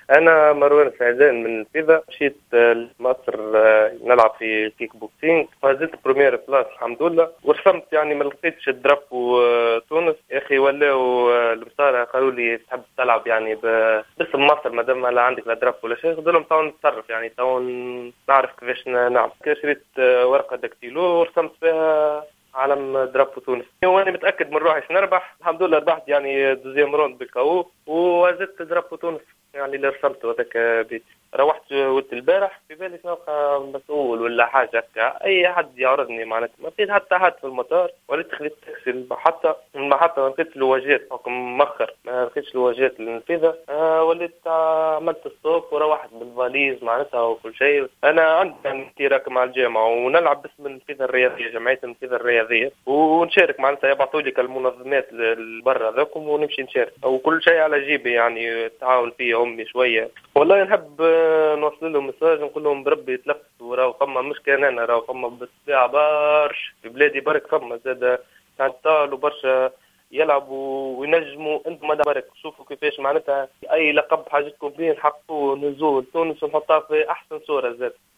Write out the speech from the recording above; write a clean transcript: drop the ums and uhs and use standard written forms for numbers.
أنا مروان سعدان من الفيفا، مشيت لمصر نلعب في كيك بوكسينج، فازت بريمير بلاس الحمد لله، ورسمت يعني ما لقيتش الدرب وتونس يا أخي، ولاو المسارة قالوا لي تحب تلعب يعني باسم مصر ما دام لا عندك لا درب ولا شيء، قلت لهم تو نتصرف يعني تو نعرف كيفاش نعمل. شريت ورقة دكتيلو ورسمت فيها علم درب تونس، وانا متاكد من روحي نربح. الحمد لله ربحت يعني دوزيام روند بالكاو وزدت درب تونس يعني اللي رسمته هذاك بيتي. روحت ولت البارح في بالي نلقى مسؤول ولا حاجه هكا، اي حد يعرضني معناتها ما في حتى حد في المطار، وليت خليت تاكسي المحطه ما لقيتش الواجهات حكم مخر، ما لقيتش الواجهات للنفيذه. وليت عملت الصوف وروحت بالفاليز معناتها وكل شيء. انا عندي راكم مع الجامعه ونلعب باسم النفيذه الرياضيه، جمعيه النفيذه الرياضيه، ونشارك معناتها يبعثوا لي المنظمات برا ذاكم ونمشي نشارك، وكل شيء على جيبي يعني تعاون فيه امي شويه. والله نحب نوصل لهم مساج نقول لهم بربي يتلفوا، راهو فما مش كان انا، راهو فما بالطبيعه برش في بلادي برك، فما زاد تعطال وبرشا يلعبوا وينجموا. انتم ما برك شوفوا كيفاش معناتها اي لقب حاجتكم به نحققوه، نزول تونس ونحطها في احسن صوره زاد.